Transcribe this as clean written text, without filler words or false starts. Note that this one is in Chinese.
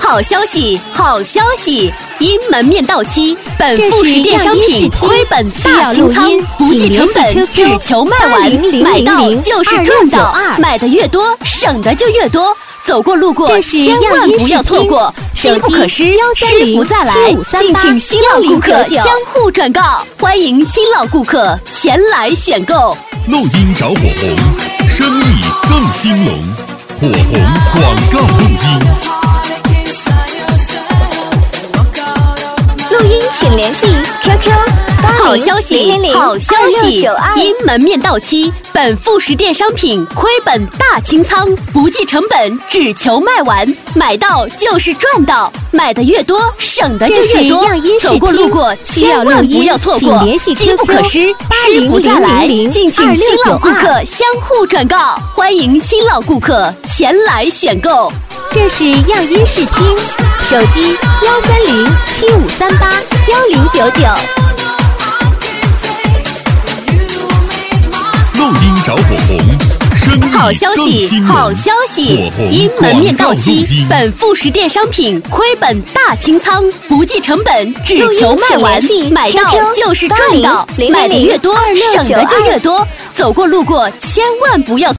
好消息，好消息！因门面到期，本副食店商品亏本大清仓，不计成本，只求卖完，买到就是赚到，买的越多，省的就越多。走过路过，千万不要错过，机不可失，失不再来。敬请新老顾客相互转告，欢迎新老顾客前来选购。 录音找火红，生意更兴隆，火红广告录音。 录音请联系 QQ。 好消息，好消息！因门面到期，本副食店商品亏本大清仓，不计成本，只求卖完，买到就是赚到，买的越多，省的就越多。走过路过，千万不要错过，机不可失，失不再来。敬请新老顾客相互转告，欢迎新老顾客前来选购。 这是样音视听，手机13075381099。 录音找火红，生意好消息，好消息！因门面到期，本副食店商品亏本大清仓，不计成本，只求卖完，买到就是赚到，买的越多，省的就越多。走过路过，千万不要